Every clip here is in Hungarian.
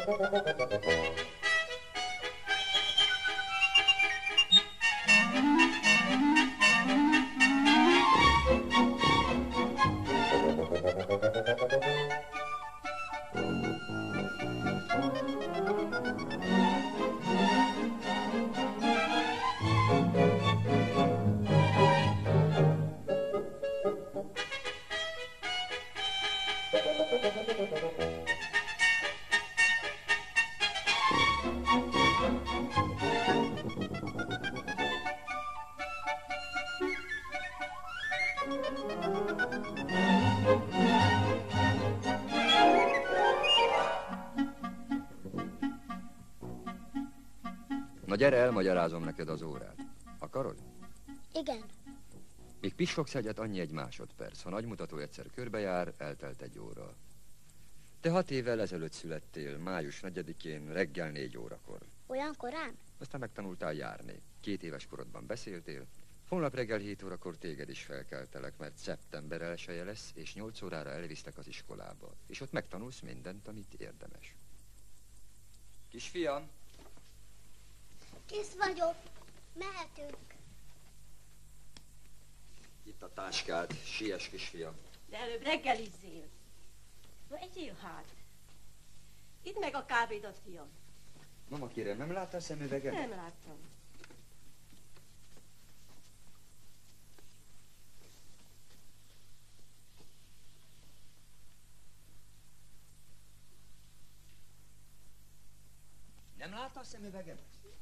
Na gyere, elmagyarázom neked az órát. Akarod? Igen. Míg pislogsz egyet, annyi egy másodperc. Ha nagymutató egyszer körbejár, eltelt egy óra. Te 6 évvel ezelőtt születtél, május 4-én, reggel 4 órakor. Olyan korán? Aztán megtanultál járni. 2 éves korodban beszéltél. Holnap reggel 7 órakor téged is felkeltelek, mert szeptember 1-e lesz, és 8 órára elvisztek az iskolába. És ott megtanulsz mindent, amit érdemes. Kisfiam! Kész vagyok. Mehetünk. Itt a táskád. Siess, kisfiam. De előbb reggelizzél. Egyél hát. Idd meg a kávédat, fiam. Mama, kérem, nem láttál szemüveget? Nem láttam. Nem láttál szemüveget?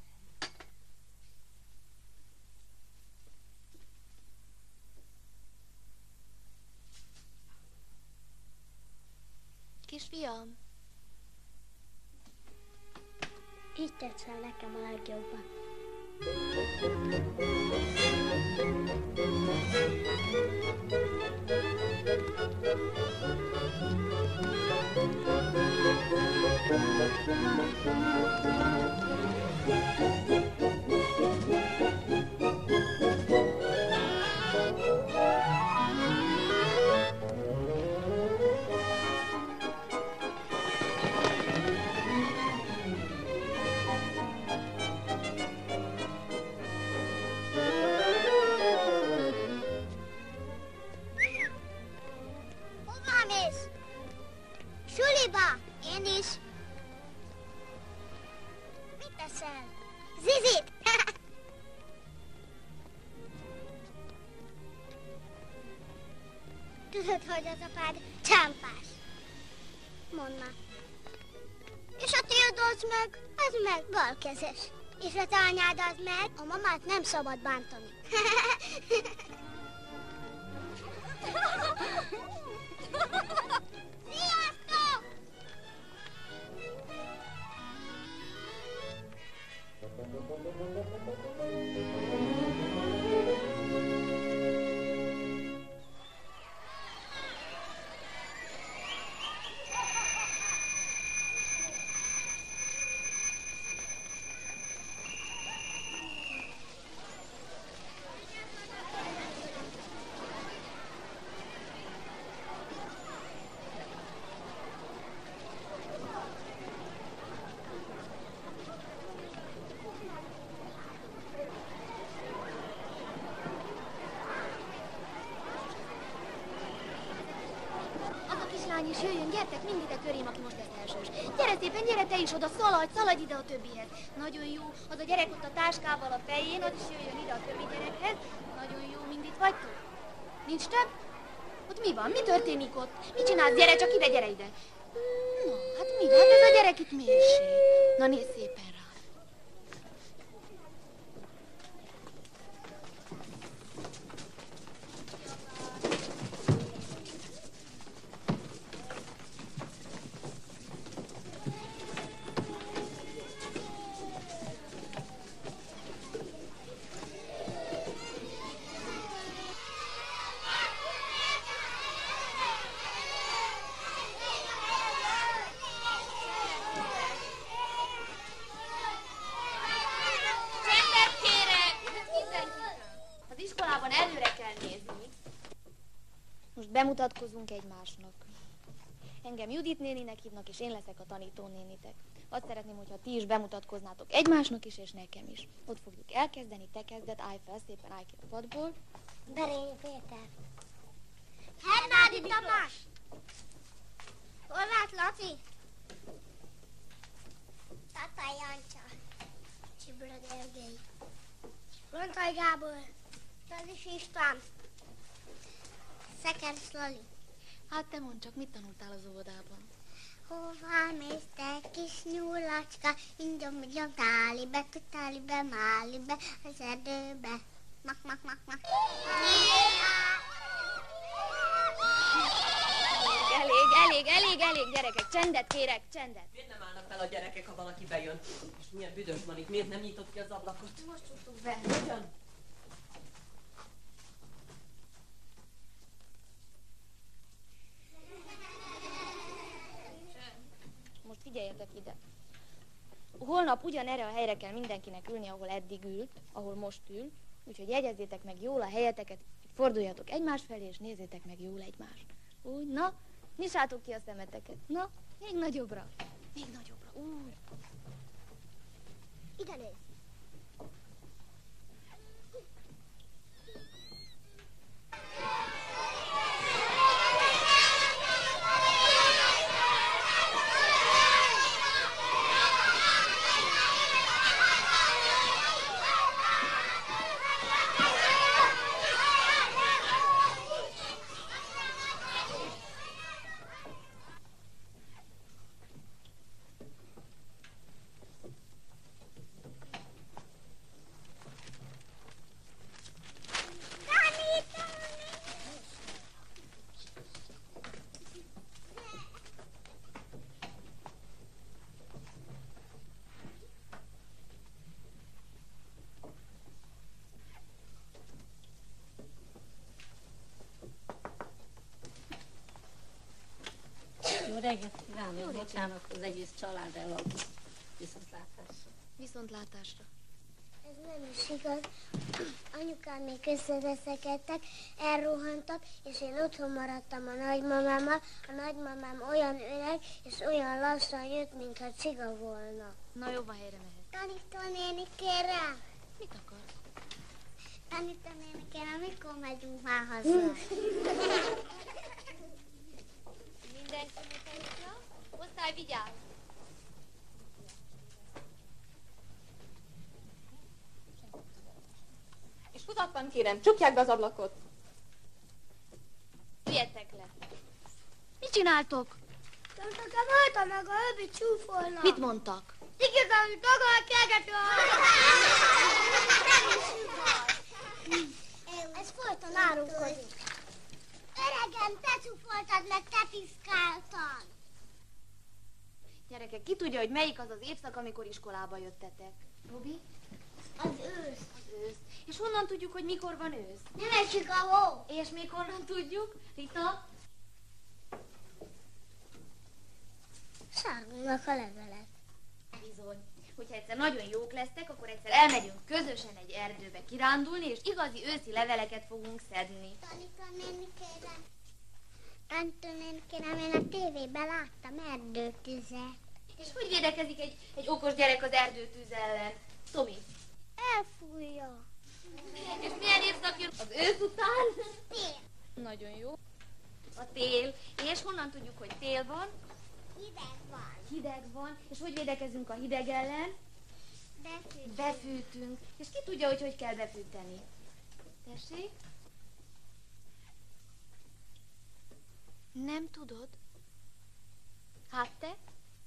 Kisfiam, így tetszel nekem a legjobban. Suliba! Én is. Mit teszel? Zizit! Tudod, hogy az apád csámpás. Mondd már. És a tiéd az meg, az meg balkezes. És a te anyád az meg, a mamát nem szabad bántani. Sziasztok! És jöjjön, gyertek mindig a körém, aki most lesz elsős. Gyere szépen, gyere te is oda, szaladj ide a többihez. Nagyon jó, az a gyerek ott a táskával a fején, az is jöjjön ide a többi gyerekhez. Nagyon jó, mind itt vagytok? Nincs több? Ott mi van? Mi történik ott? Mit csinálsz? Gyere csak ide, gyere ide. Na, hát mi? Hát ez a gyerek itt mérség. Na, nézz szépen rá. Bemutatkozunk egymásnak. Engem Judit néninek hívnak, és én leszek a tanítónénitek. Azt szeretném, hogyha ti is bemutatkoznátok egymásnak is, és nekem is. Ott fogjuk elkezdeni, te kezded, állj fel, szépen állj ki a padból. Berényi Péter. Hernádi Tamás. Horváth Laci. Tatai Jancsa. Csibra Gergely. Rontai Gábor. Tazis István. Szekeres Lali. Hát te mondd csak, mit tanultál az óvodában? Hová mész te kis nyúlacska, ingyom tálibe, tutálibe, málibe, az erdőbe. Mak, mak, mak, mak. Elég, gyerekek, csendet kérek, csendet. Miért nem állnak fel a gyerekek, ha valaki bejön? És milyen büdös van itt, miért nem nyitott ki az ablakot? Most csuktuk be. Hogyan? Most figyeljetek ide. Holnap ugyanerre a helyre kell mindenkinek ülni, ahol eddig ült, ahol most ül, úgyhogy jegyezzétek meg jól a helyeteket, forduljatok egymás felé, és nézzétek meg jól egymást. Úgy, na, nyissátok ki a szemeteket. Na, még nagyobbra. Még nagyobbra, úgy. Ide nézz. Jó reggelt kívánok, bocsánat, az egész család elaludt. Viszontlátásra. Viszontlátásra. Ez nem is igaz. Anyukám még összeveszekedtek, elrohantak, és én otthon maradtam a nagymamámmal. A nagymamám olyan öreg, és olyan lassan jött, mintha csiga volna. Na jó, van, helyre mehet. Tanítónéni, kérem! Mit akar? Tanítónéni, kérem, mikor megyünk már haza? Mindenki mutatja. Osztály, vigyázz! És futatban kérem, csukják be az ablakot. Üljetek le. Mit csináltok? Mondtak, voltam meg a öbbi csúfolna. Mit mondtak? Igazán, hogy tagadják kelgető Ez folyton árulkodik. Öregem, te csúfoltad meg, te piszkáltad. Gyerekek, ki tudja, hogy melyik az az évszak, amikor iskolába jöttetek? Robi? Az ősz. Az ősz. És honnan tudjuk, hogy mikor van ősz? Nem esik a hó. És még honnan tudjuk? Rita? Szárulnak a levelet. Bizony. Hogyha egyszer nagyon jók lesztek, akkor egyszer elmegyünk közösen egy erdőbe kirándulni, és igazi őszi leveleket fogunk szedni. Tanítónéni, kérem. Tanítónéni, kérem, én a tévében láttam erdőtüzet. És hogy védekezik egy okos gyerek az erdőtűz ellen? Tomi? Elfújja. És milyen évszak jön az ősz után? Tél. Nagyon jó. A tél. És honnan tudjuk, hogy tél van? Hideg van. Hideg van. És hogy védekezünk a hideg ellen? Befűtünk. Befűtünk. És ki tudja, hogy hogy kell befűteni? Tessék? Nem tudod? Hát te?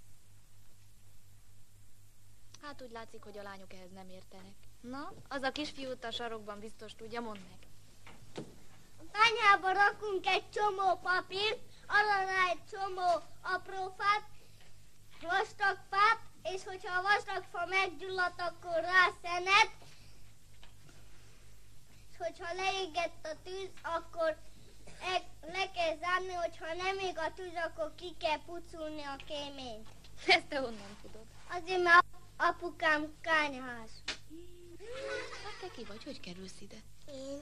Hát úgy látszik, hogy a lányok ehhez nem értenek. Na, az a kisfiú a sarokban biztos tudja, mondd meg. A tányába rakunk egy csomó papírt, alá egy csomó apró fát, vastag fát, és hogyha a vastag fa meggyulladt, akkor rá szenet, és hogyha leégett a tűz, akkor le kell zárni, hogyha nem ég a tűz, akkor ki kell pucolni a kéményt. Ezt te honnan tudod? Azért, mert apukám kányház. Hát te ki vagy? Hogy kerülsz ide? Én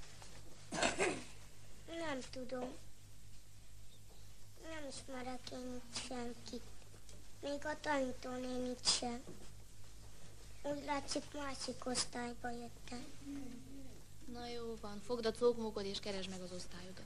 nem tudom. Nem ismerek én itt senkit. Még a tanítónénit sem. Úgy látszik, másik osztályba jöttem. Na jó van, fogd a cókmókod és keresd meg az osztályodat.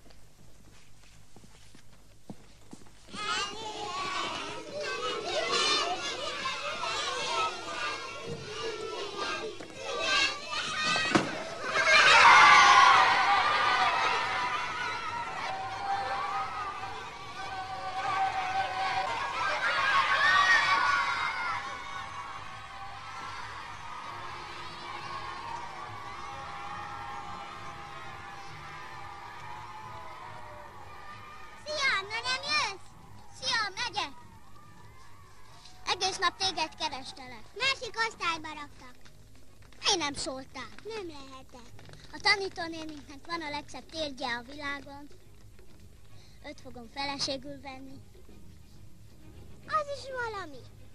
Kerestelek. Másik osztályba raktak. Miért nem szóltál? Nem lehetett. A tanítónéninknek van a legszebb térgye a világon. Őt fogom feleségül venni. Az is valami.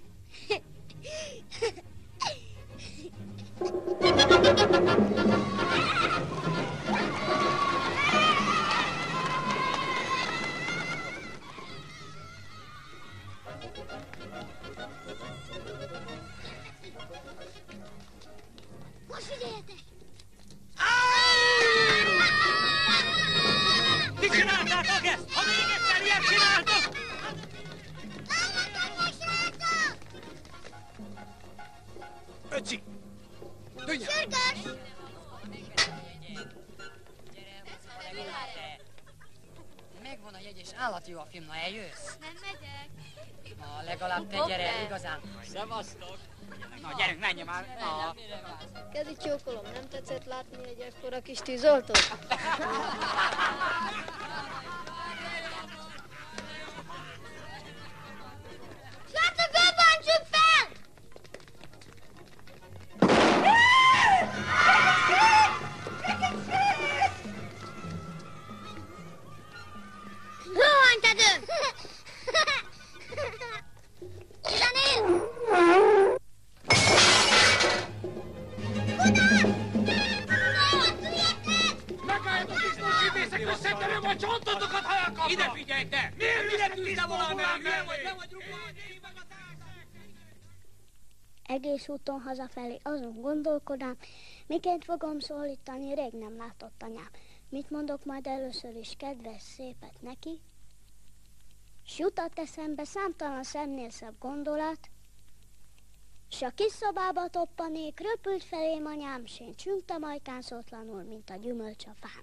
Most figyeljetek! Ti csináltátok ezt? Ha még egyszer ilyet csináltok! Öcsi! Dönnyel! Sürgős! Megvan a jegy, és állati jó a film, na eljössz? Nem megyek. Na, legalább te gyere, igazán. Szevasztok! Na, gyerünk, menj már! Na. Kezi csókolom, nem tetszett látni egy ekkora kis tűzoltót? Srácok, robbantsuk fel! Rohanj, Tedő! 14! Megálljatok is, most összetöröm a csontotokat, ha elkapnak! Ide figyelj te! Miért tűzte valami? Egész úton hazafelé azon gondolkodám, miként fogom szólítani rég nem látott anyám. Mit mondok majd először is kedves szépet neki? S jutott eszembe számtalan szemnél szebb gondolat, s a kis szobába toppanék, röpült felém anyám, s én csüngtem ajkán szótlanul, mint a gyümölcs a fán.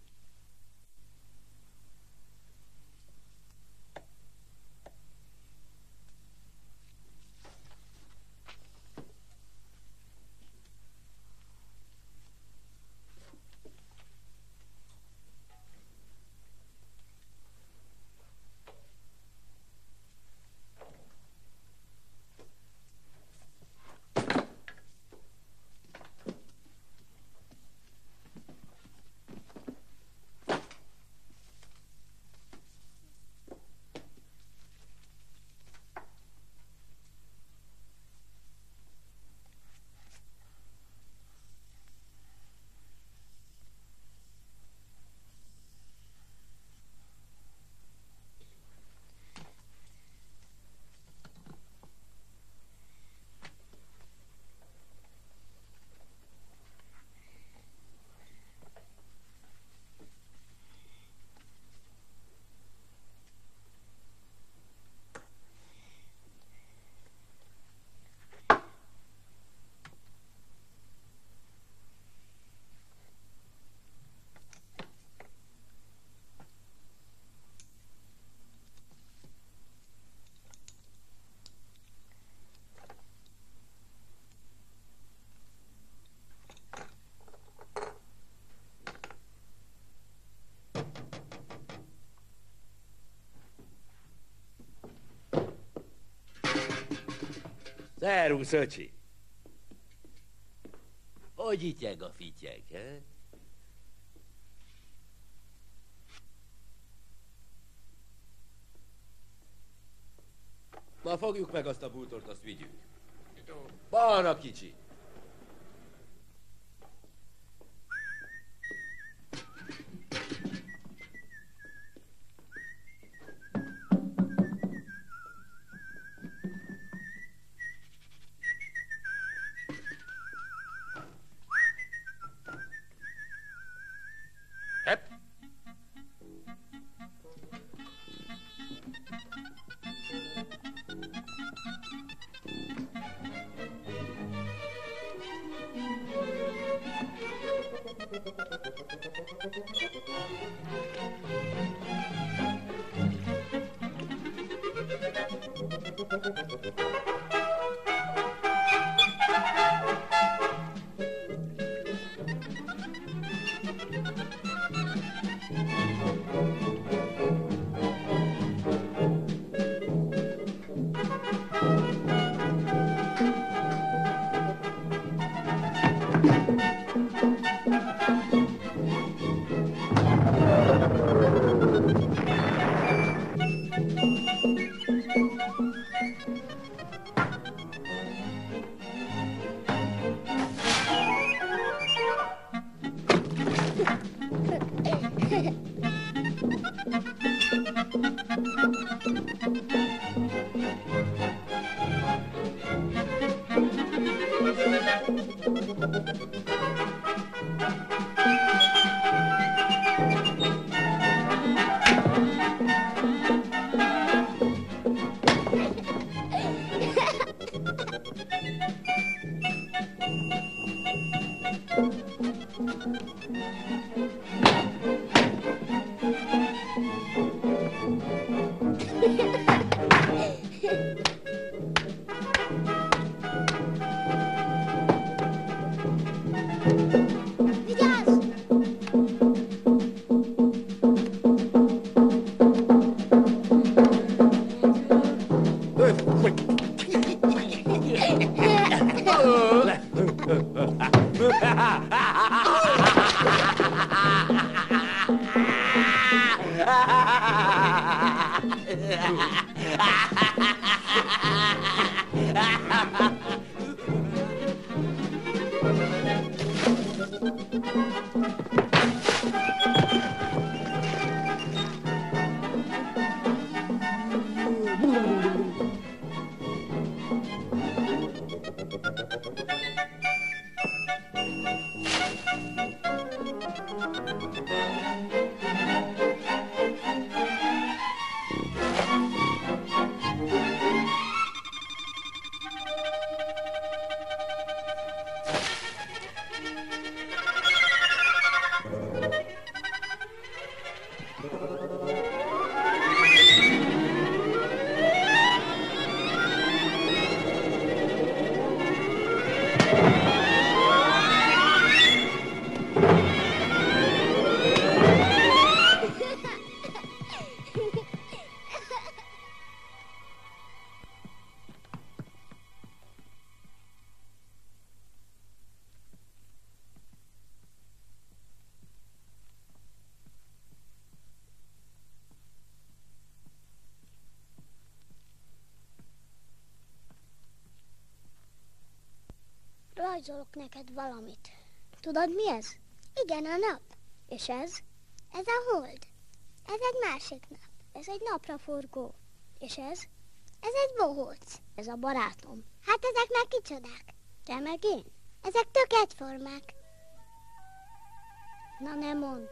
Szervusz, öcsi! Hogy ityeg a fityeg, he? Ma fogjuk meg azt a bútort, azt vigyük. Balra, kicsi! Rajzolok neked valamit. Tudod, mi ez? Igen, a nap. És ez? Ez a hold. Ez egy másik nap. Ez egy napraforgó. És ez? Ez egy bohóc. Ez a barátom. Hát ezek meg kicsodák? Te meg én? Ezek tök egyformák. Na ne mondd.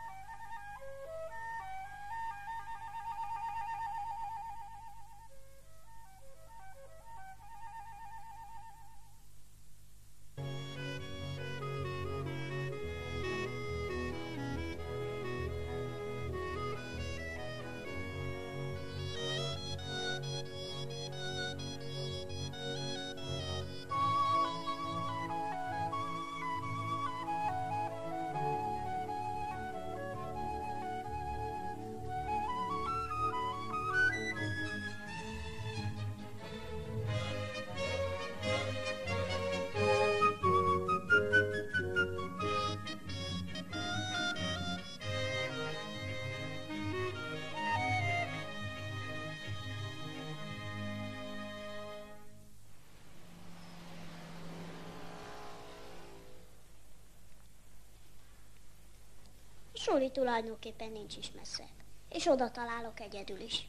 Suli tulajdonképpen nincs is messze, és oda találok egyedül is.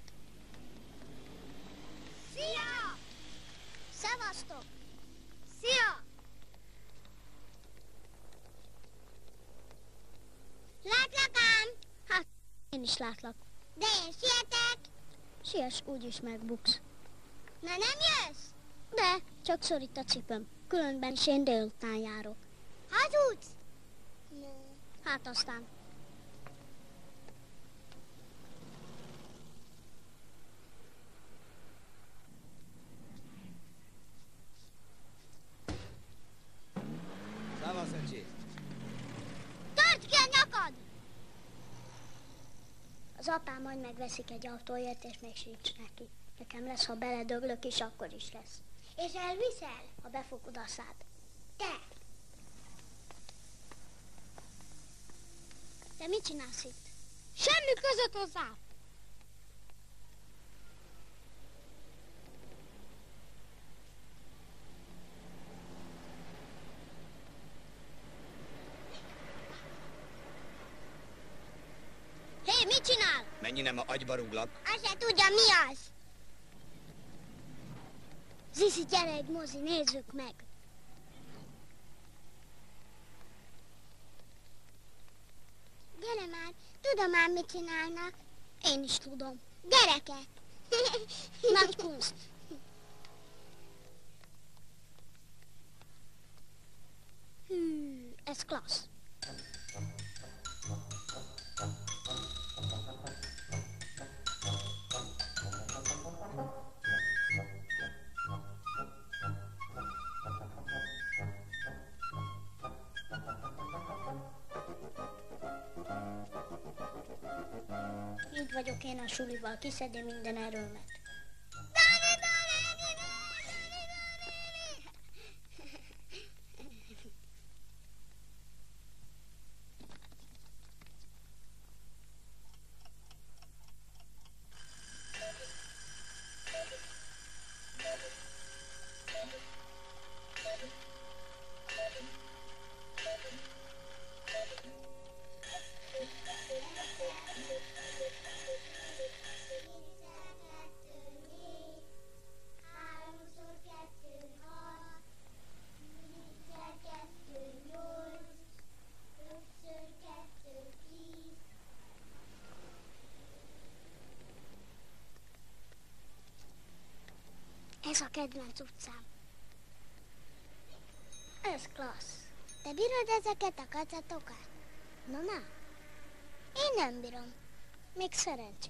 Szia! Szevasztok! Szia! Látlak ám? Hát, én is látlak. De én sietek. Siess, úgyis megbuksz. Na nem jössz? De, csak szorít a cipőm. Különben is én délután járok. Hazudsz? Hát aztán. Szevasz, öcsi! Törd ki a nyakad! Az apám majd megveszik egy autóért, és még sincs neki. Nekem lesz, ha beledöglök, és akkor is lesz. És elviszel? Ha befogod a szád. Te! Te mit csinálsz itt? Semmi között hozzá! Hé, mit csinál? Mennyi nem a agyba rúglak? Azt se tudja, mi az. Zizi, gyere egy mozi, nézzük meg. Gyere már, tudom már, mit csinálnak. Én is tudom. Gyerekek! Nagy kunst. Hű, ez klassz. Így vagyok én a sulival, kiszedi minden erőmet. Ez a kedvenc utcám. Ez klassz. Te bírod ezeket a kacatokat? Na. Én nem bírom. Még szerencsé.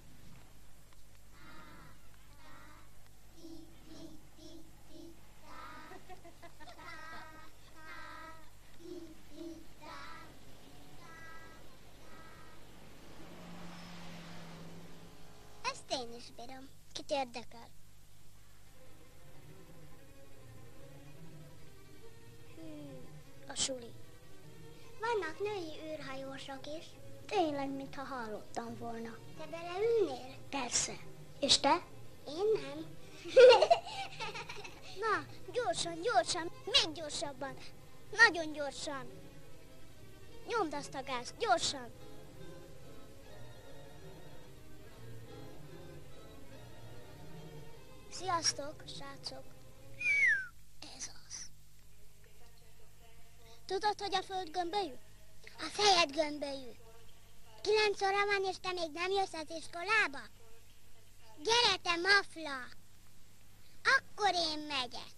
Ezt én is bírom. Kit érdekel? A suli. Vannak női űrhajósok is. Tényleg, mintha hallottam volna. Te beleülnél? Persze. És te? Én nem. Na, gyorsan, még gyorsabban. Nagyon gyorsan. Nyomd azt a gázt, gyorsan. Sziasztok, srácok. Ez az. Tudod, hogy a föld gömbölyű? A fejed gömbölyű. 9 óra van, és te még nem jössz az iskolába? Gyere, te mafla! Akkor én megyek.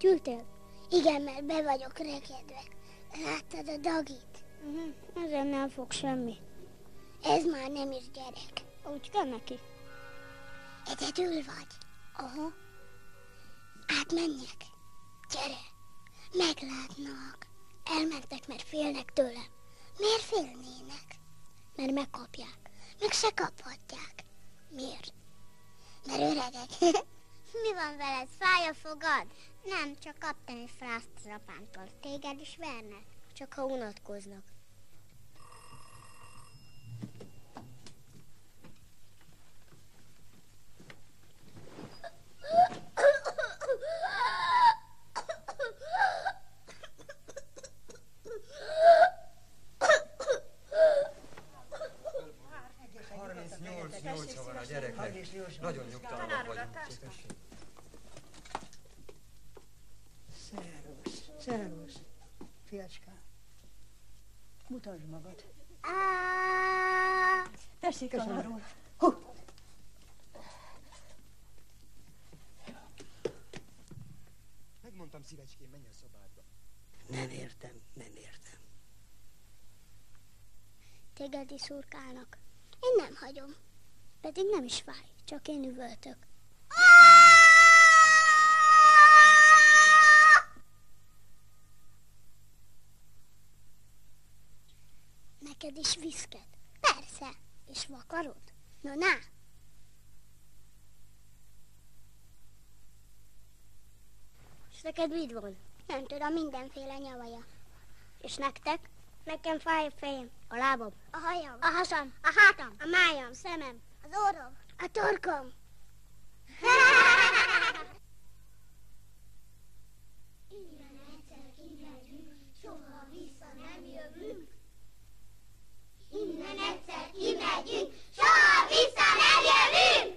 ültél? Igen, mert be vagyok rekedve. Láttad a Dagit? Ezen nem fog semmi. Ez már nem is gyerek. Úgy kell neki. Egyedül vagy? Aha. Átmenjek? Gyere. Meglátnak. Elmentek, mert félnek tőlem. Miért félnének? Mert megkapják. Meg se kaphatják. Miért? Mert öregek. Mi van veled? Fáj a fogad? Nem, csak kaptam egy frászt az apámtól. Téged is vernek? Csak ha unatkoznak. Van a gyereknek. Nagyon nyugtalanok vagyunk. Szervusz, fiacskám. Mutasd magad. Tessék, tanár úr. Megmondtam, szívecském, menj a szobádba. Nem értem. Téged is szurkálnak. Én nem hagyom. Pedig nem is fáj, csak én üvöltök. Neked is viszket? Persze. És vakarod? No, na! És neked mit van? Nem tudom, mindenféle nyavaja. És nektek? Nekem fáj a fejem, a lábam, a hajam, a hasam, a hátam, a májam, szemem, az orrom, a torkom. Innen egyszer kimegyünk, soha vissza nem jövünk. Innen egyszer kimegyünk, soha vissza nem jövünk.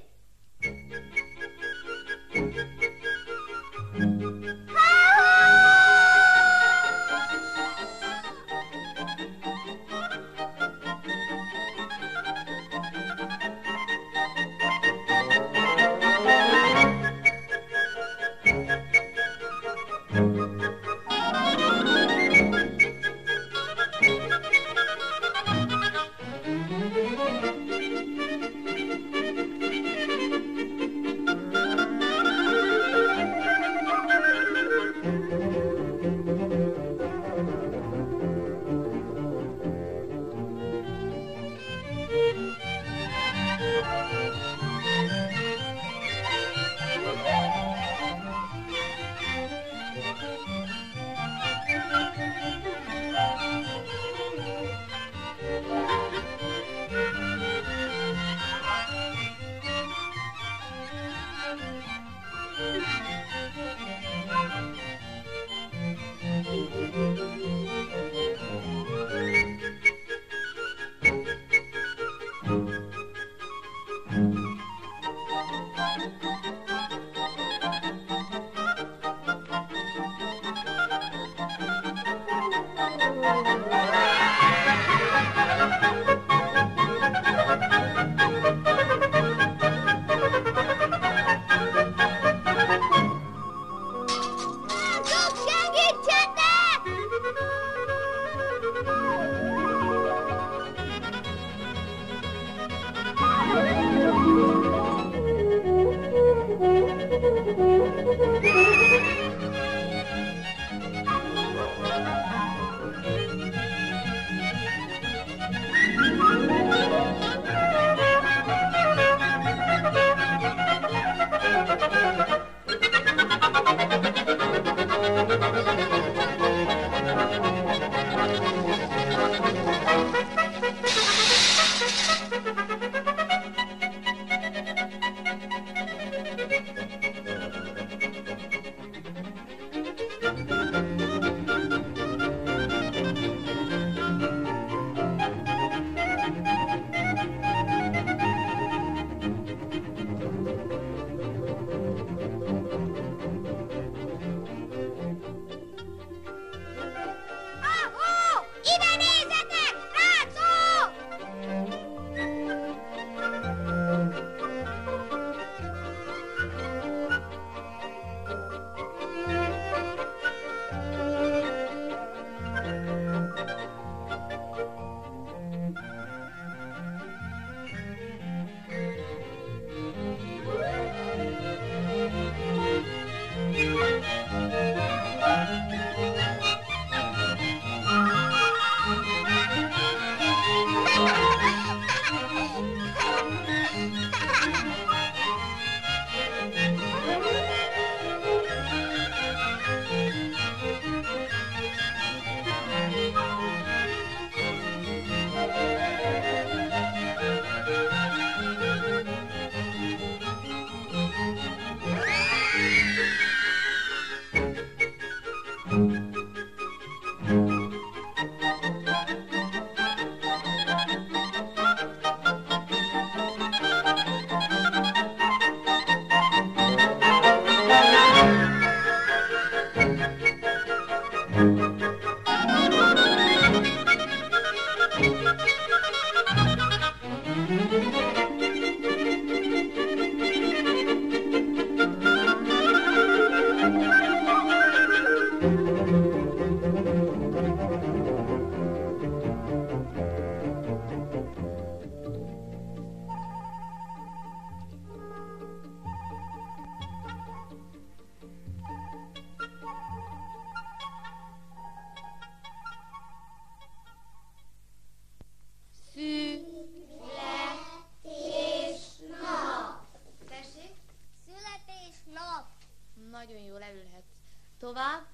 Születésnap. Nagyon jó, leülhetsz. Tovább.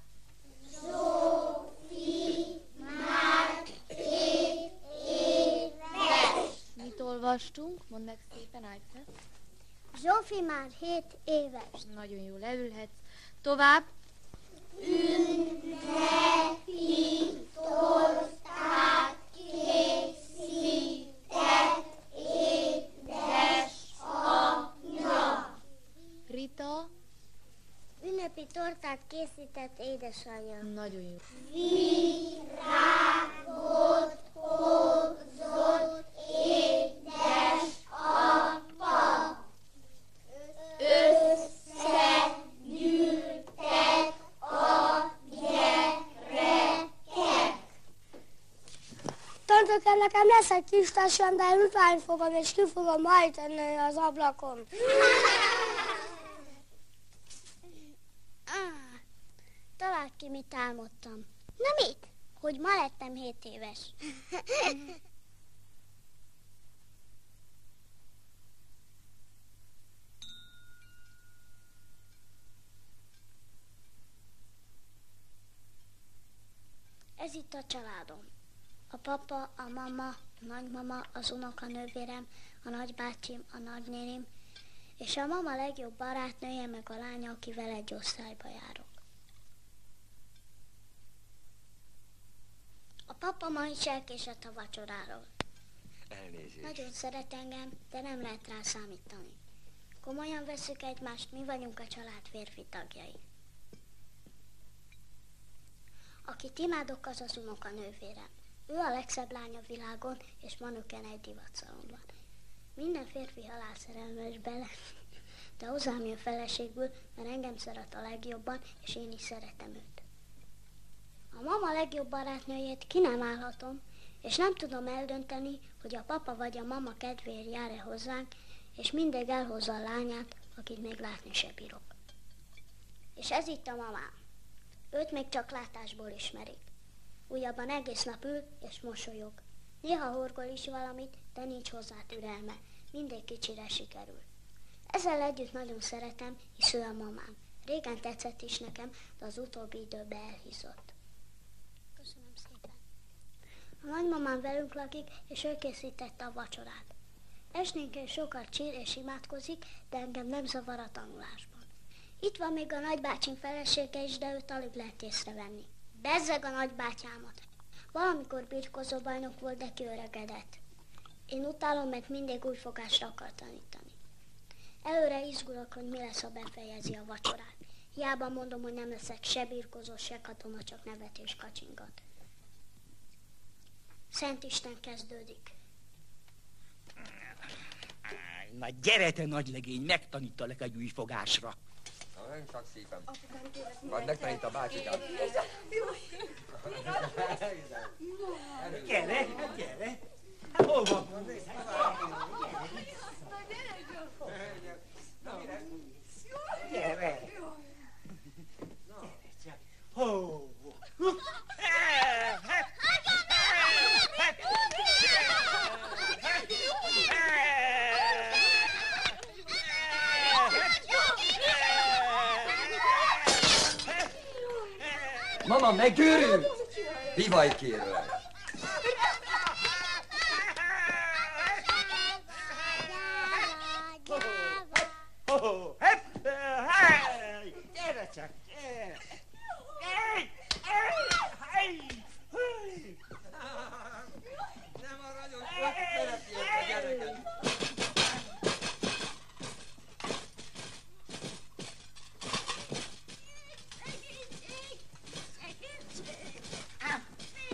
Zsófi már 7 éves. Mit olvastunk? Mondd meg szépen, Ágnes. Zsófi már 7 éves. Nagyon jó, leülhetsz. Tovább. Ünnepi tortát készített édesanyja. Rita. Ünnepi tortát készített édesanyja. Nagyon jó. Virágot hozott édesapa. Összegyűltek a gyerekek. Tantőkem, nekem lesz egy kis testem, de utálni fogom, és ki fogom hajtani az ablakon. Találd ki, mit álmodtam. Na mit? Hogy ma lettem 7 éves. Ez itt a családom. A papa, a mama, a nagymama, az unokanővérem, a nagybácsim, a nagynénim, és a mama legjobb barátnője, meg a lánya, akivel egy osztályba járok. A papa ma is elkésett a vacsoráról. Elnézést. Nagyon szeret engem, de nem lehet rá számítani. Komolyan vesszük egymást, mi vagyunk a család férfi tagjai. Akit imádok, az az unokanővérem. Ő a legszebb lány a világon, és Manöken egy divatszalonban. Minden férfi halálszerelmes bele, de hozzám jön feleségül, mert engem szeret a legjobban, és én is szeretem őt. A mama legjobb barátnőjét ki nem állhatom, és nem tudom eldönteni, hogy a papa vagy a mama kedvéért jár-e hozzánk, és mindig elhozza a lányát, akit még látni se bírok. És ez itt a mamám. Őt még csak látásból ismerik. Újabban egész nap ül és mosolyog. Néha horgol is valamit, de nincs hozzá türelme. Mindig kicsire sikerül. Ezzel együtt nagyon szeretem, hisz ő a mamám. Régen tetszett is nekem, de az utóbbi időben elhízott. Köszönöm szépen. A nagymamám velünk lakik, és ő készítette a vacsorát. Esnénként sokat csír és imádkozik, de engem nem zavar a tanulásban. Itt van még a nagybácsim felesége is, de őt alig lehet észrevenni. Bezzeg a nagybátyámat. Valamikor birkózó bajnok volt, de kiöregedett. Én utálom, mert mindig új fogásra akar tanítani. Előre izgulok, hogy mi lesz, ha befejezi a vacsorát. Hiába mondom, hogy nem leszek se birkózó, se katona, csak nevet és kacsingat. Szentisten kezdődik. Na gyere, te nagylegény, megtanítalak egy új fogásra. Na, ön csak szépen. Majd megtanít a bácsikát. Gyere, gyere. Hol van? Gyere. Ho. Mama, meggyőrült! Hivaj kérlek! Gyere csak! Nem aranyos, szereti a gyereket!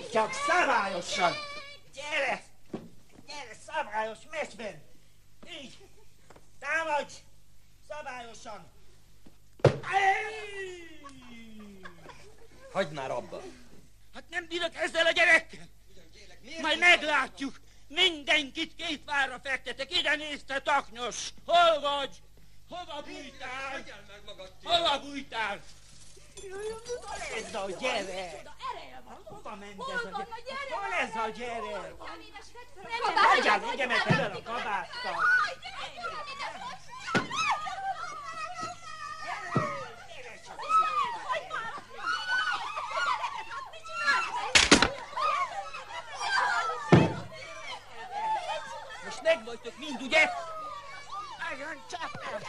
Csak szabályosan! Gyere! Gyere, szabályos meccsben! Így! Támadj! Szabályosan! Hagyd már abba! Hát nem bírok ezzel a gyerekkel! Majd meglátjuk! Mindenkit két várra fektetek! Ide nézte, taknyos! Hol vagy? Hova bújtál? Hova bújtál? Hol ez a gyerek? Hova ment ez a gyerek? Hol ez a gyerek? Hagyjál engemet ebben a kabáttal! Most megvagytok mind, ugye? Nagyon csaptam!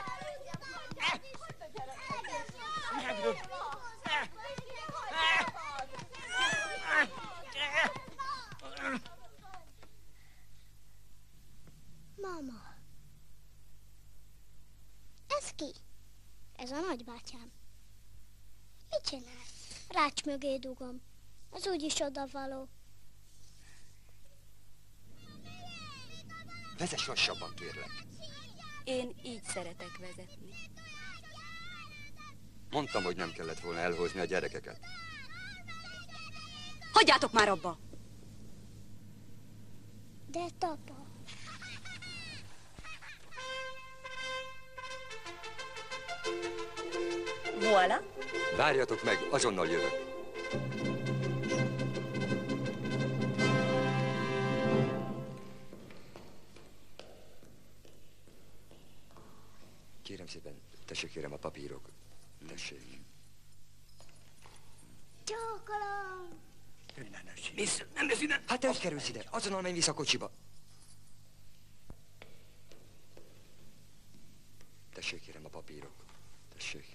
Mama. Ez ki? Ez a nagybátyám. Mit csinál? Rács mögé dugom. Az úgyis odavaló. Vezess lassabban, kérlek. Én így szeretek vezetni. Mondtam, hogy nem kellett volna elhozni a gyerekeket. Hagyjátok már abba! De apa. Voilà. Várjatok meg, azonnal jövök. Kérem szépen, tessék kérem a papírok. Tessék. Csókolom! Mész, nem mész innen! Hát te hogy kerülsz ide? Azonnal menj vissza a kocsiba. Tessék kérem a papírok. Tessék.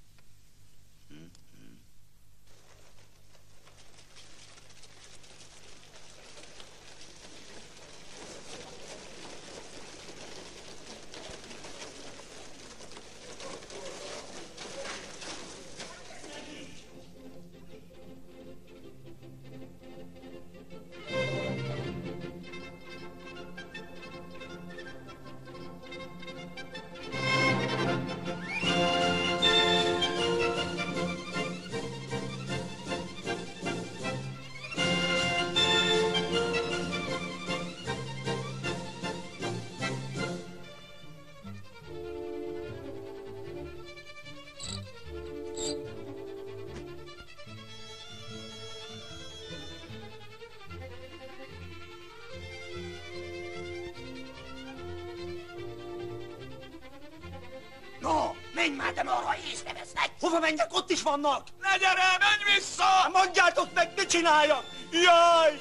No, menj már, de arra észrevesznek! Hova menjek? Ott is vannak! Ne gyere, menj vissza! Mondjátok meg, mit csináljak! Jaj!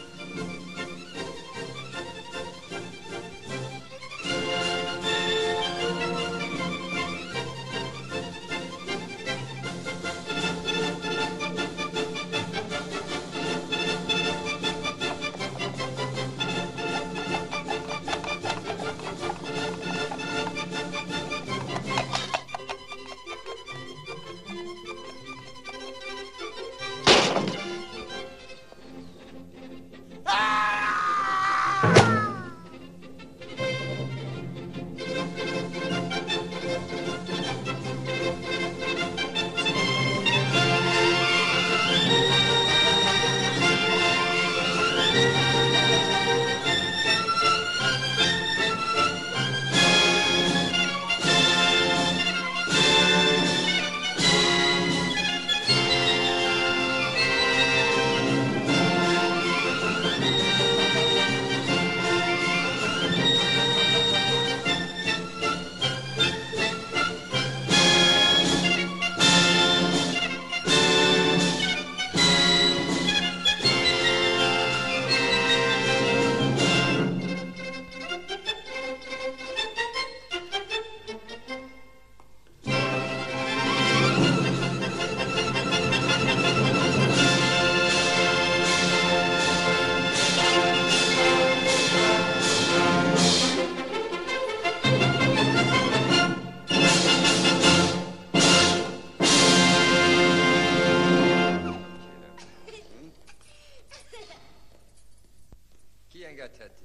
engedheti.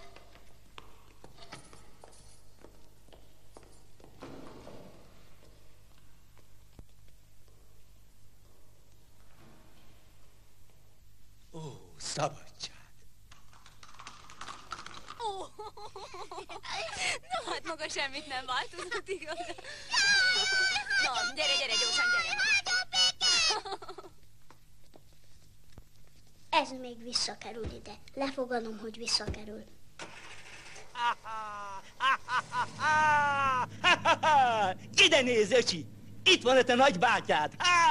Ó, szabadság. Ó, no hát maga semmit nem változott, igaz? Na, gyere, gyorsan, gyere. Ez még visszakerül ide. Lefogadom, hogy visszakerül. Ide nézz, öcsi! Itt van a te nagybátyád!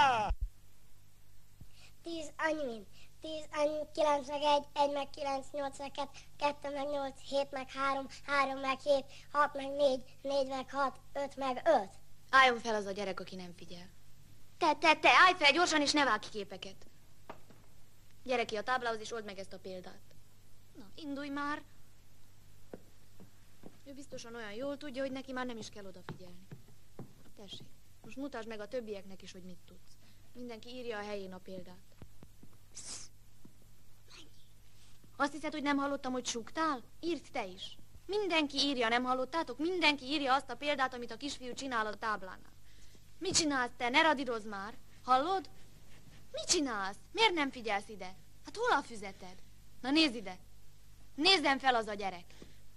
10 anyuim. 10 anyum, 9 meg 1, 1 meg 9, 8 meg 2, 2 meg 8, 7 meg 3, 3 meg 7, 6 meg 4, 4 meg 6, 5 meg 5. Álljon fel az a gyerek, aki nem figyel. Te, állj fel gyorsan, és ne vágj ki képeket. Gyere ki a táblához, és old meg ezt a példát. Na, indulj már. Ő biztosan olyan jól tudja, hogy neki már nem is kell odafigyelni. Tessék, most mutasd meg a többieknek is, hogy mit tudsz. Mindenki írja a helyén a példát. Azt hiszed, hogy nem hallottam, hogy súgtál? Írd te is. Mindenki írja, nem hallottátok? Mindenki írja azt a példát, amit a kisfiú csinál a táblánál. Mit csinálsz te? Ne radírozz már. Hallod? Mit csinálsz? Miért nem figyelsz ide? Hát hol a füzeted? Na nézd ide. Nézzen fel az a gyerek.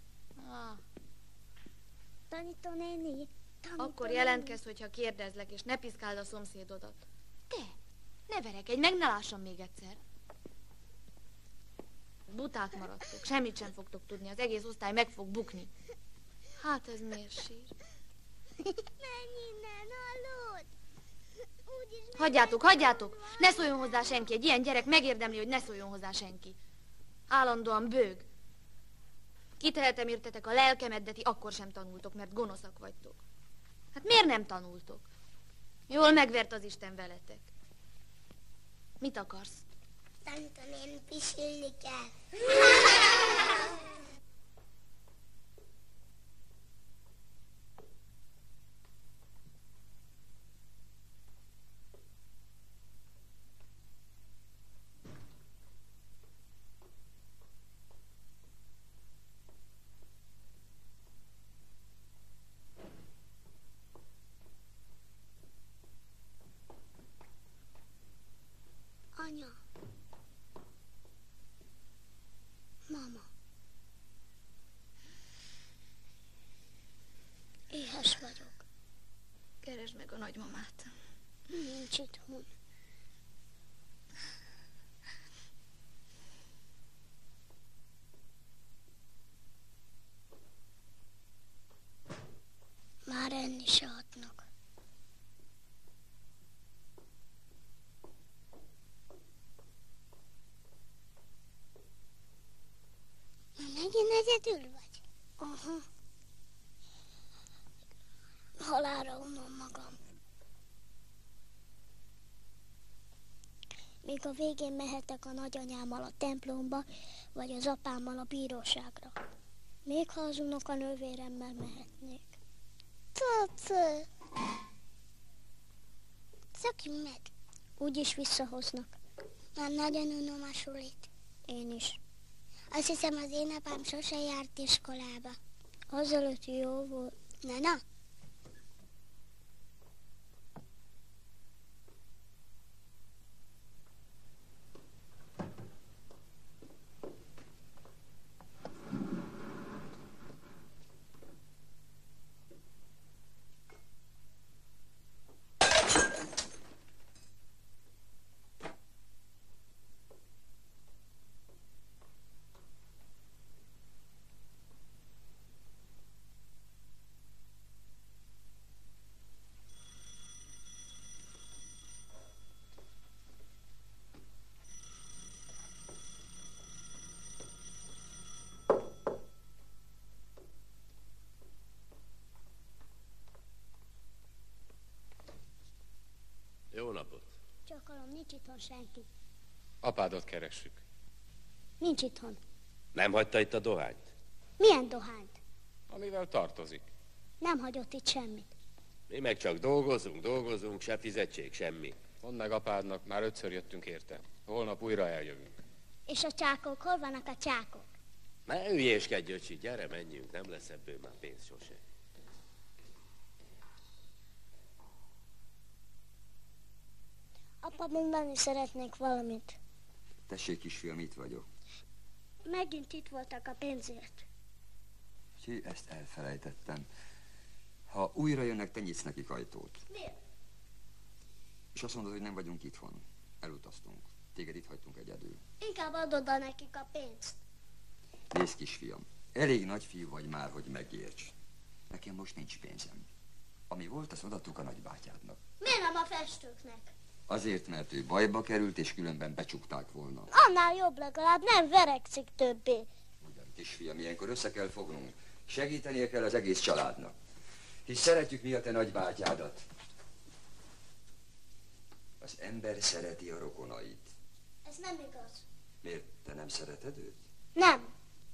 Tanítónéni. Akkor jelentkezz, hogyha kérdezlek, és ne piszkáld a szomszédodat. Te, ne verekedj, meg ne lássam még egyszer. Buták maradtok, semmit sem fogtok tudni, az egész osztály meg fog bukni. Hát ez miért sír? Menj innen, hallod? Hagyjátok, ne szóljon hozzá senki, egy ilyen gyerek megérdemli, hogy ne szóljon hozzá senki. Állandóan bőg. Kitehetem értetek a lelkemet, de ti akkor sem tanultok, mert gonoszak vagytok. Hát miért nem tanultok? Jól megvert az Isten veletek. Mit akarsz? Tanítónéni, pisilni kell. Anya. Mama. Éhes vagyok. Keresd meg a nagymamát. Nincs itthon. Már enni se adnak. Megint egyedül vagy? Aha. Halálra unom magam. Még a végén mehetek a nagyanyámmal a templomba, vagy az apámmal a bíróságra. Még ha az unokanővéremmel mehetnék. Cici! Szakjunk meg! Úgyis visszahoznak. Már nagyon unom a sulit. Én is. Azt hiszem, az én apám sose járt iskolába. Azelőtt jó volt. Na. Jó napot! Csakalom, nincs itthon senki. Apádot keressük. Nincs itthon. Nem hagyta itt a dohányt? Milyen dohányt? Amivel tartozik. Nem hagyott itt semmit. Mi meg csak dolgozunk, se fizetség, semmi. Mondd meg apádnak, már 5-ször jöttünk érte. Holnap újra eljövünk. És a csákok? Hol vannak a csákok? Ne hülyéskedj, öcsi, gyere, menjünk, nem lesz ebből már pénz sose. Apa, mondani szeretnék valamit. Tessék, kisfiam, itt vagyok. Megint itt voltak a pénzért. Hű, ezt elfelejtettem. Ha újra jönnek, te nyitsz nekik ajtót. Miért? És azt mondod, hogy nem vagyunk itthon. Elutaztunk. Téged itt hagytunk egyedül. Inkább add oda nekik a pénzt. Nézd, kisfiam, elég nagy fiú vagy már, hogy megérts. Nekem most nincs pénzem. Ami volt, azt odaadtuk a nagybátyádnak. Miért nem a festőknek? Azért, mert ő bajba került, és különben becsukták volna. Annál jobb, legalább nem verekszik többé. Ugyan, kisfiam, ilyenkor össze kell fognunk. Segítenie kell az egész családnak. Hisz szeretjük mi a te nagybátyádat. Az ember szereti a rokonait. Ez nem igaz. Miért, te nem szereted őt? Nem.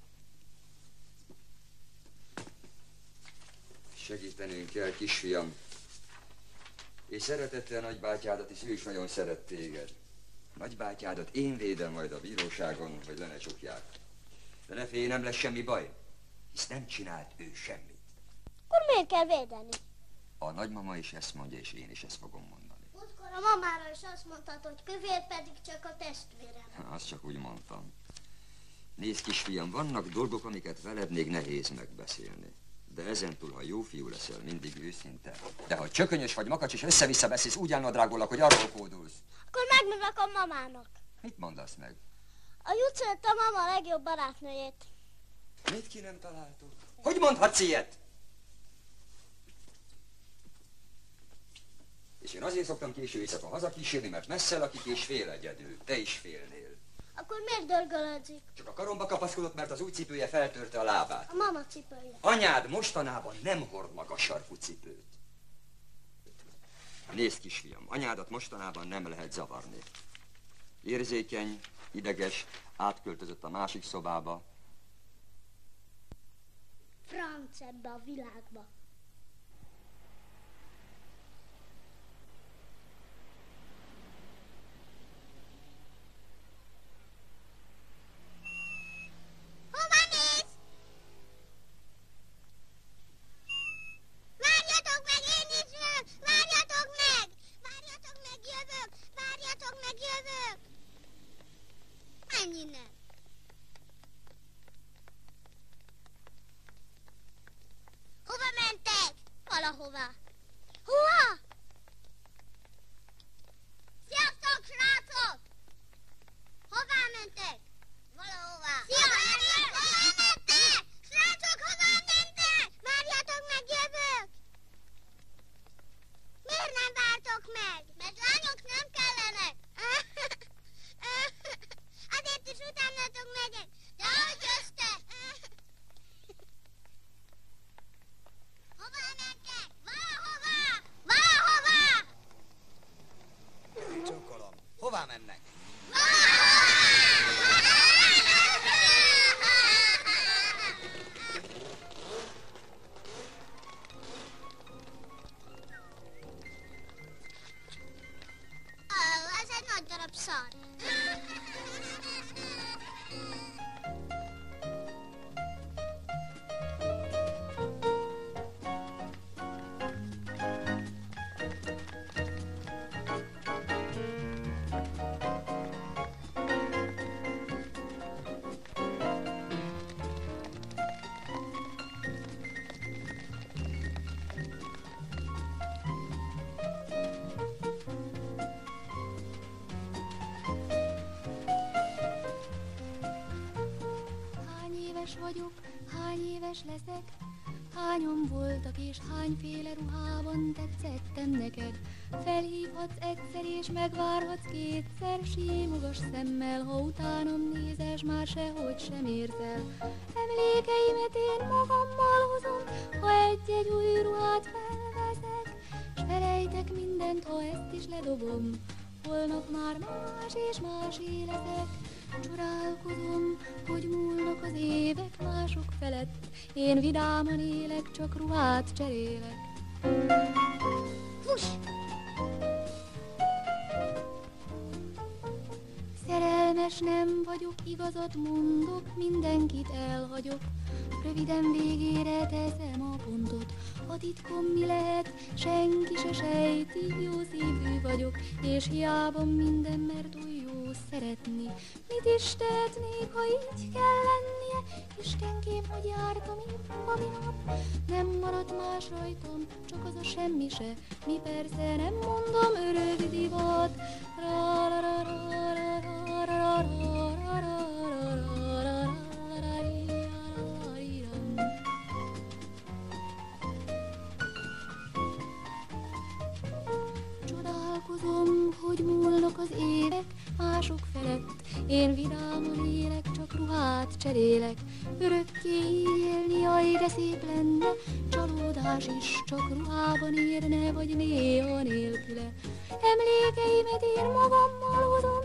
Segítenünk kell, kisfiam. És szeretette a nagybátyádat, és ő is nagyon szeret téged. A nagybátyádat én védem majd a bíróságon, hogy le ne csukják. De ne félj, nem lesz semmi baj, hisz nem csinált ő semmit. Akkor miért kell védeni? A nagymama is ezt mondja, és én is ezt fogom mondani. Múltkor a mamára is azt mondtad, hogy kövér pedig csak a testvérem. Azt csak úgy mondtam. Nézd, kisfiam, vannak dolgok, amiket veled még nehéz megbeszélni. De ezentúl, ha jó fiú leszel, mindig őszinte. De ha csökönyös vagy, makacs és össze-vissza beszélsz, úgy elnadrágolak, hogy arról kódulsz. Akkor megmondok a mamának. Mit mondasz meg? A Jucelt a mama legjobb barátnőjét. Mit ki nem találtuk? Hogy mondhatsz ilyet? És én azért szoktam késő éjszaka hazakísérni, mert messze lakik és fél egyedül. Te is félnél. Akkor miért dörgölödzik? Csak a karomba kapaszkodott, mert az új cipője feltörte a lábát. A mama cipője. Anyád mostanában nem hord magas sarkú cipőt. Nézd, kisfiam, anyádat mostanában nem lehet zavarni. Érzékeny, ideges, átköltözött a másik szobába. Franc ebbe a világba. Hova néz? Várjatok meg, én is jövök! Várjatok meg! Várjatok meg, jövök! Várjatok meg, jövök! Menj innen! Hova mentek? Valahova. Hova? Sziasztok, srácok! Hová mentek? Valahova. Sziasztok! Hova mentek? Srácok, hova mentek? Várjatok meg, jövök! Miért nem vártok meg? Mert lányok nem kellenek. Azért is utánatok megyek. De ahogy köztek? Hova mentek? Valahova! Valahova! Csókolom. Hová mennek? Ez egy nagy darab szar. Vagyok, hány éves leszek, hányan voltak és hányféle ruhában tetszettem neked. Felhívhatsz egyszer és megvárhatsz kétszer, símogas szemmel, ha utánam nézes, már sehogy sem érzel. Emlékeimet én magammal hozom, ha egy-egy új ruhát felveszek, s felejtek mindent, ha ezt is ledobom. Holnap már más és másé leszek. Csodálkozom, hogy múlnak az évek mások felett. Én vidáman élek, csak ruhát cserélek. Fuss! Szerelmem nemes nem vagyok, igazat mondok, mindenkit elhagyok. Röviden végére teszem a pontot, a titkom mi lehet, senki se sejti, jó szívű vagyok, és hiába minden, mert oly jó szeretni. Mit is tehetnék, ha így kell lennie, Istenkém, hogy jártam épp a nap. Nem maradt más rajtam, csak az a semmi se, mi persze nem mondom, örök divat. Csodálkozom, hogy múlnak az évek mások felett, én vidáman élek, csak ruhát cserélek. Örökké így élni, jaj, de szép lenne, csalódás is csak ruhában érne, vagy néha nélküle. Emlékeimet én magammal hozom,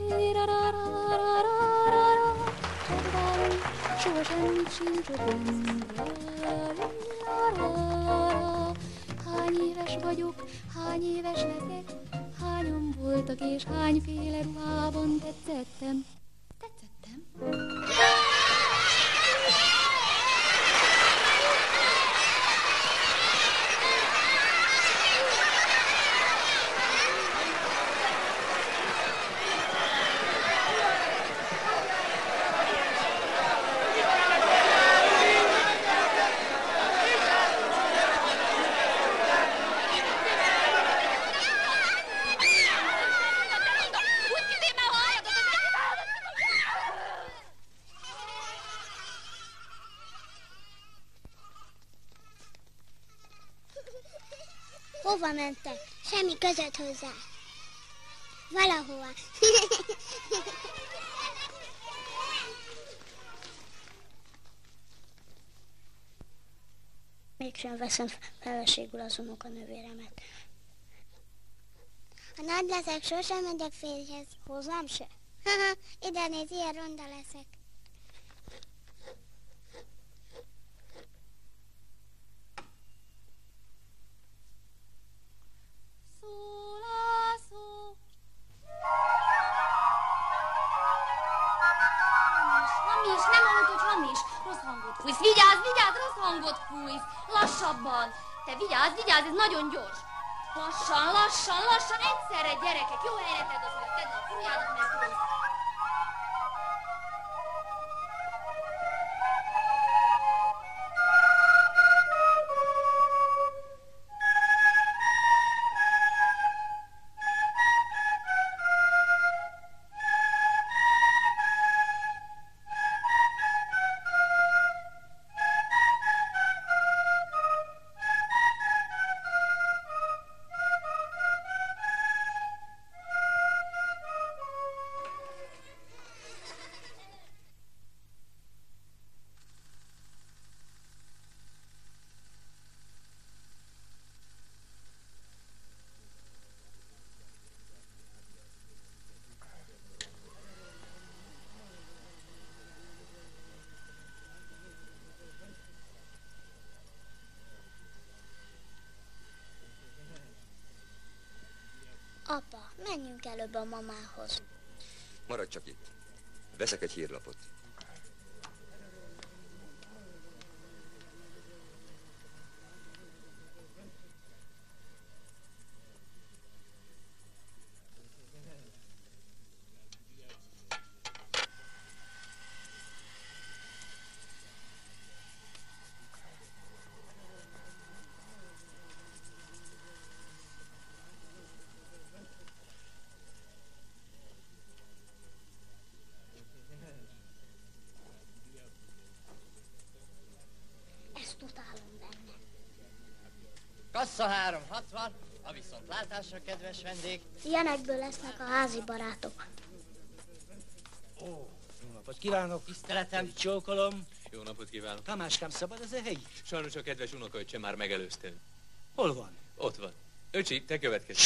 csodálom, soha semmit sincs okom. Hány éves vagyok, hány éves leszek, hányan voltak és hányféle ruhában tetszettem. Tetszettem? Hova mentek? Semmi között hozzá. Valahova. Mégsem veszem feleségül az unokanővéremet. Ha nagy leszek, sosem megyek férjhez. Hozzám se. Ide néz, ilyen ronda leszek. Hamis, nem hallod, hogy hamis? Rossz hangot fújsz. Vigyázz, vigyázz, rossz hangot fújsz. Lassabban. Te vigyázz, vigyázz, ez nagyon gyors. Lassan, lassan, lassan, egyszerre, gyerekek. Jó helyre tedd az ujjat, tedd a fújjádat, mert fújsz. Apa, menjünk előbb a mamához. Maradj csak itt. Veszek egy hírlapot. Kassa 360, a viszontlátásra, kedves vendég. Ilyenekből lesznek a házi barátok. Ó, jó napot kívánok. Tiszteletem. Csókolom. Jó napot kívánok. Tamáskám, szabad ez a hely? Sajnos a kedves unokaöccse már megelőzte. Hol van? Ott van. Öcsi, te következz.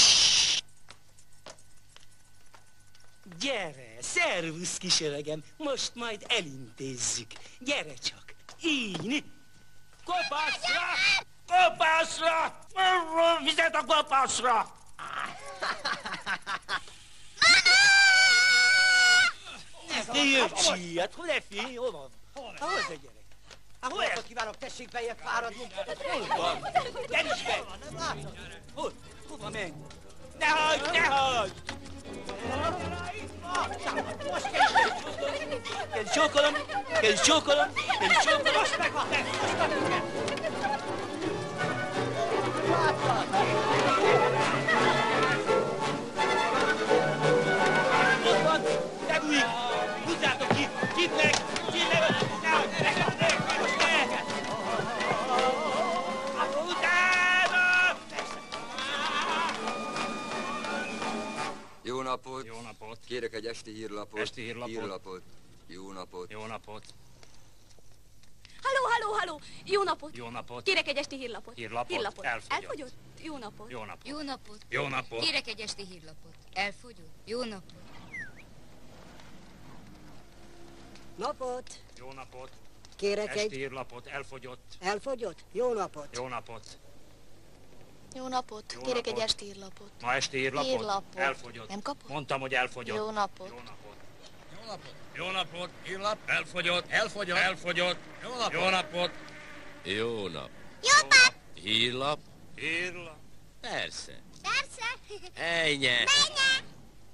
Gyere, szervusz kis öregem, most majd elintézzük. Gyere csak, így. Kopaszra! Kopaszra! Vizet a kopaszra! Jöcsi, hát hol efény, hol van? Hol az a gyerek? Hát hol ez? Kívánok, tessék beljebb fáradni. Hol van? Nem is be! Hol? Hova menj? Ne hagyd, ne hagyd! Most Kezdj csókolom, kezdj csókolom, kezdj csókolom! most megvan, most megvan! Ott van, ne bújik! Húzzátok ki! Csípd meg! Csípd meg! Ne hagyd! Most ne! Utána! Jó napot! Jó napot! Kérek egy esti hírlapot. Esti hírlapot. Hírlapot. Jó napot! Jó napot! Halló! Jó napot! Jó napot! Kérek egy esti hírlapot. Hírlapot? Elfogyott? Jó napot! Jó napot! Jó napot! Jó napot! Kérek egy esti hírlapot. Elfogyott? Jó napot! Napot! Jó napot! Kérek Esti egy... hírlapot, elfogyott. Elfogyott? Jó napot! Jó napot! Jó napot. Jó Kérek napot. egy esti hírlapot. Ma esti hírlapot? Hírlapot. Elfogyott. Nem kapod? Mondtam, hogy elfogyott. Jó napot. Jó napot! Jó napot! Hírlap? Elfogyott. Elfogyott. Elfogyott. Jó napot! Jó napot! Jó nap. Jó nap! Hírlap? Hírlap? Persze. Persze. Ejnye. Menje!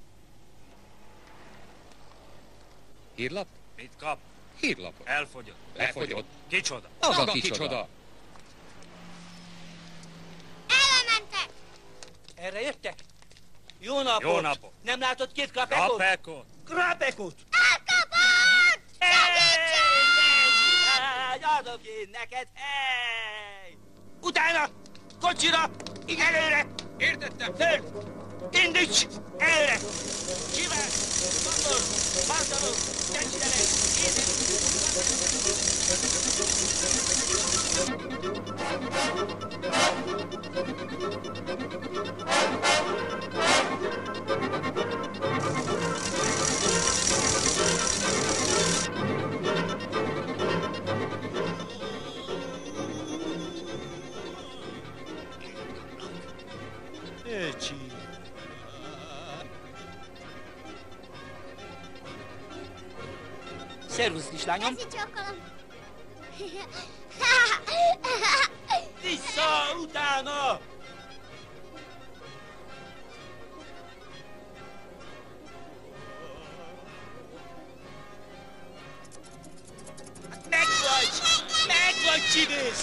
Hírlap? Mit kap? Hírlapot. Elfogyott. Elfogyott. Kicsoda? Maga kicsoda? Elmentek! Erre jöttek? Jó napot! Jó napot! Nem látod két krapekot? Krapekot? Krapekot! Elkapott! Segíts! Adok én neked, hey! Utána! Kocsira! Előre! Értettem! Föl! Indíts! Előre! Simán! Motor! Pantalon! Tetszeleg! Öcsi! Szervusz, kislányom! Köszi csókolom. Vissza! Utána! Megvagy! Megvagy, csibész!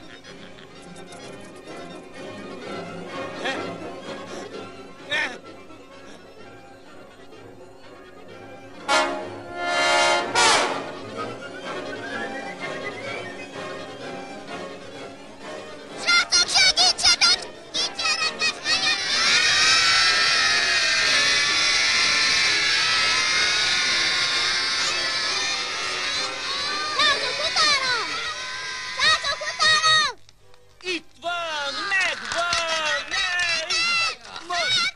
Srácok, segítsenek! Kicsereges vagyok! Srácok, utálom! Srácok, utálom! Itt van! Megvan! Most!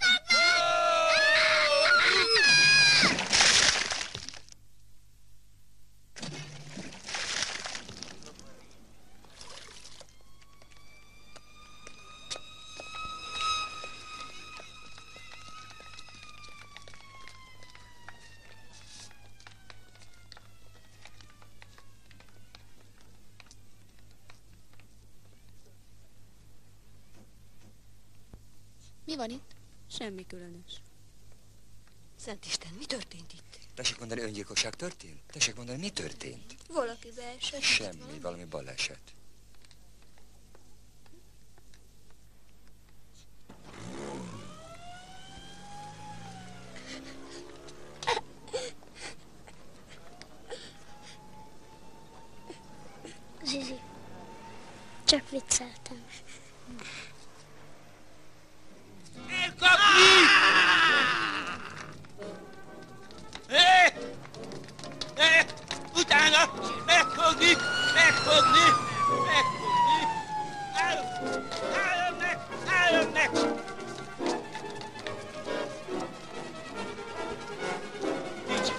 Mi van itt? Semmi különös. Szent Isten, mi történt itt? Tessék mondani, öngyilkosság történt? Tessék mondani, mi történt? Valaki beesett. Semmi, valami baleset. Zizi, csak vicceltem. Elkapni! Utána! Megfogni! Megfogni! Megfogni! Álljon meg! Álljon meg! Nincs.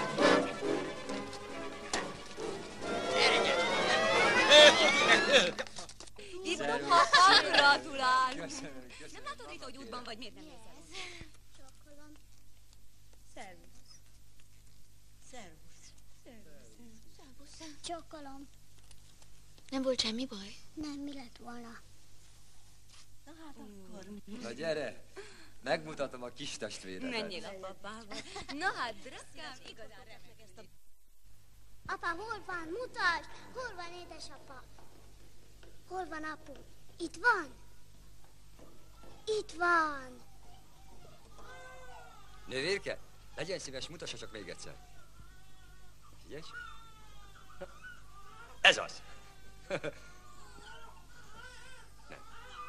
Itt van papa, gratulálunk. Nem látod itt, hogy útban vagy, miért nem nézel? Csókolom. Szervusz. Szervusz. Csókolom. Nem volt semmi baj? Nem, mi lett volna? Na hát akkor. Na gyere, megmutatom a kis testvéredet. Menjél a papával. Na hát, drágám, igazán remek ezt a... Apa, hol van? Mutasd! Hol van édesapa? Hol van apu? Itt van? Itt van! Nővérke, legyen szíves, mutassa csak még egyszer. Figyelj! Ez az! Nem.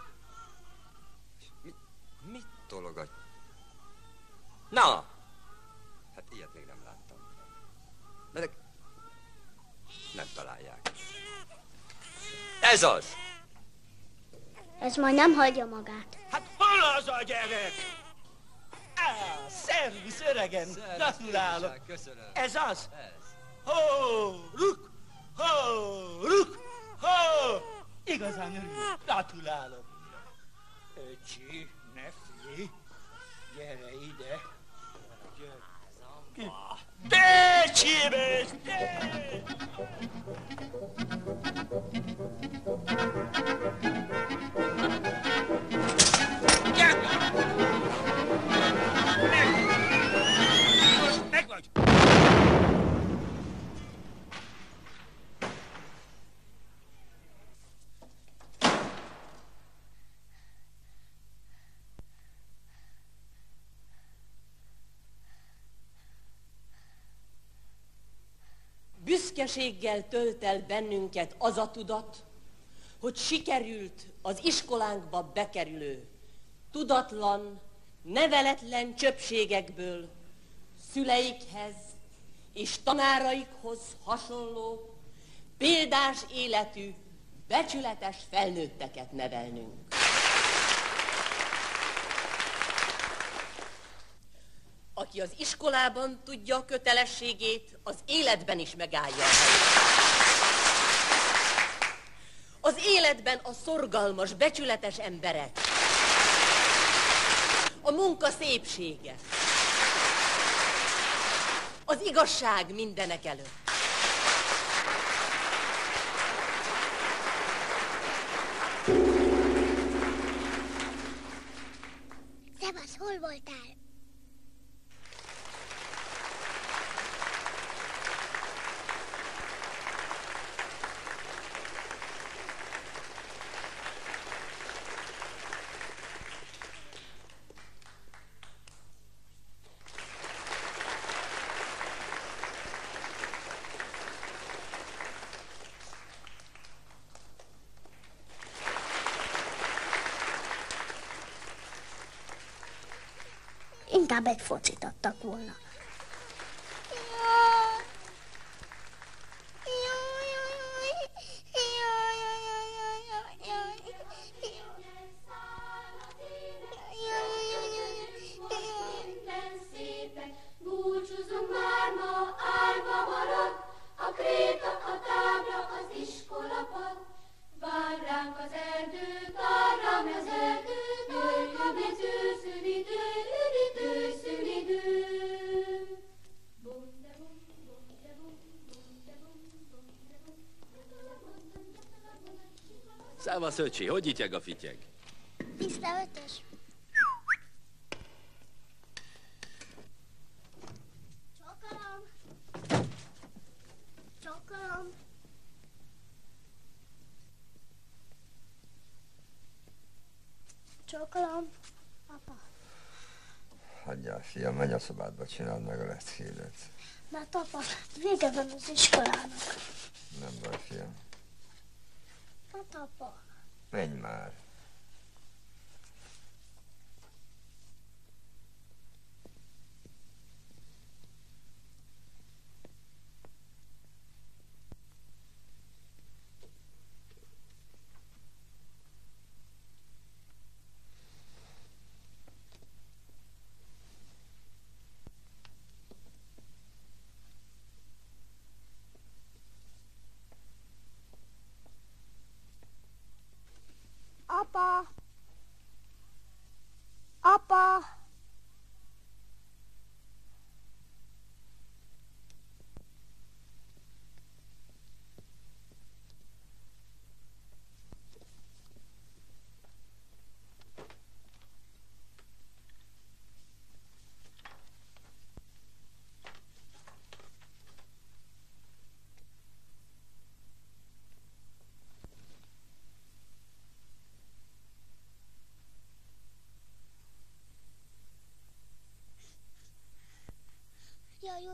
Mit tologat? Na! Hát ilyet még nem láttam. De nem találják. Ez az! Ez majd nem hagyja magát. Hát hol az a gyerek? Szervusz, öregem! Gratulálok! Köszönöm. Ez az? Ez. Ho, ruk! Ho, ruk! Ho! Igazán örülök. Gratulálok. Öcsi, ne félj. Gyere ide. Gyere. Te, csibész, te! Meg vagy! Büszkeséggel tölt el bennünket az a tudat, hogy sikerült az iskolánkba bekerülő, tudatlan, neveletlen csöpségekből szüleikhez és tanáraikhoz hasonló, példás életű, becsületes felnőtteket nevelnünk. Aki az iskolában tudja a kötelességét, az életben is megállja a helyét. Az életben a szorgalmas, becsületes emberek, a munka szépsége, az igazság mindenek előtt. Szevasz, hol voltál? Inkább egy focit adtak volna. Búcsúzunk már ma, álva marad, a kréta, a tábla, az iskolapad. Vár ránk az erdő, arra az erdő, jöjjön egy őszülidő, őszülidő. Szávasz, öcsi, hogy ityeg a fityeg? Tiszta ötös. Csókolom. Csókolom. Csókolom. Apa. Hagyjál, fiam, menj a szobádba, csináld meg a leszkédet. Mert apa, vége van az iskolának. Nem baj, fiam. Hát apa. Menj már.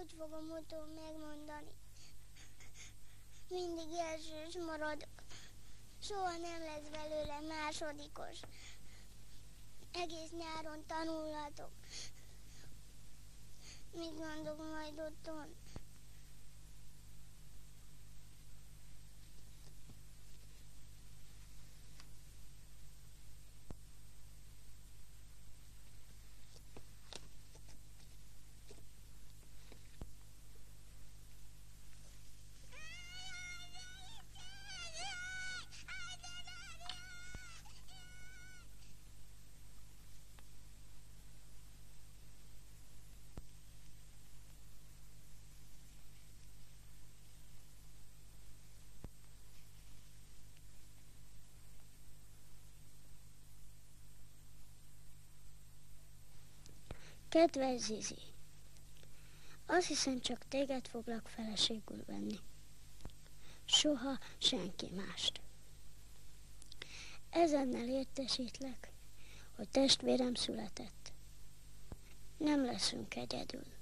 Úgy fogom utól megmondani. Mindig elsős maradok. Soha nem lesz belőle másodikos. Egész nyáron tanulhatok. Mit mondok majd otthon? Kedves Zizi, azt hiszem, csak téged foglak feleségül venni. Soha senki mást. Ezennel értesítlek, hogy testvérem született. Nem leszünk egyedül.